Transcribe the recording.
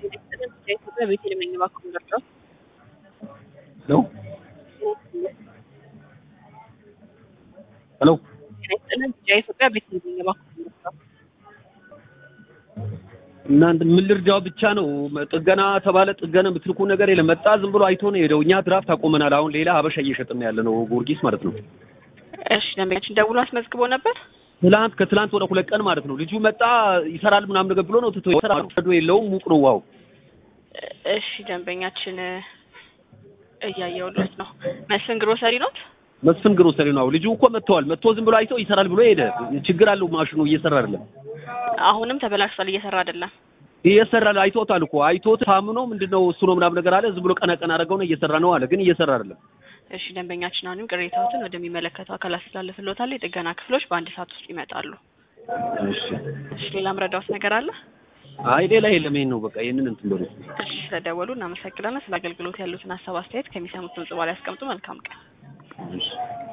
ኢትዮጵያ ቤቴል የሚባክሩ ደርሰው ሄሎ ሄሎ ኢትዮጵያ ቤቴል የሚባክሩ ደርሰው እናንተ ምን ልርዳው ብቻ ነው ጥገና ተባለ ጥገና ብትልኩ ነገር የለም መጣ ዝም ብሎ አይቶ ነው ሄደው እኛ ድራፍት አቆመናል አሁን ሌላ ሀበሻ እየሸጥን ያለ ነው ጊዮርጊስ ማለት ነው እሺ ደንበኛችን ደውሎ አስመዝግቦ ነበር ከትላንት ወደ 2 ቀን ማለት ነው ልጁ መጣ ይሰራል ምናምን ነገር ብሎ ነው ትቶ ይሰራል የለውም ሙቅ ነው ዋው እሺ ደንበኛችን እያየውለት ነው መስፍን ግሮሰሪ ነው መስፍን ግሮሰሪ ነው ልጁ እኮ መጥቶ ዝም ብሎ አይቶ ይሰራል ብሎ ሄደ ችግር አለው ማሽኑ እየሰራ አይደለም አሁንም ተበላሽቷል እየሰራ አይደለም እየሰራ አይቶታል እኮ አይቶት ታምኖ ምንድነው እሱ ነው ምናምን ነገር አለ ዝም ብሎ ቀና አረጋው ነው እየሰራ ነው አለ ግን እየሰራ አይደለም እሺ ደንበኛችን አሁንም ቅሬታዎትን ወደሚመለከተው አካል አስተላልፍልዎታል የጥገና ክፍሎች በአንድ ሰዓት ውስጥ ይመጣሉ እሺ ሌላ ምረዳውስ ነገር አለ አይ ሌላ የለም ይሄን ነው በቃ ይሄንን እንትን ብሎ እሺ ስለደወሉ እናመሰግናለን ስለ አገልግሎት ያሉትን ሀሳብ አስተያየት ከሚሰሙት ድምጽ በኋላ ያስቀምጡ መልካም ቀን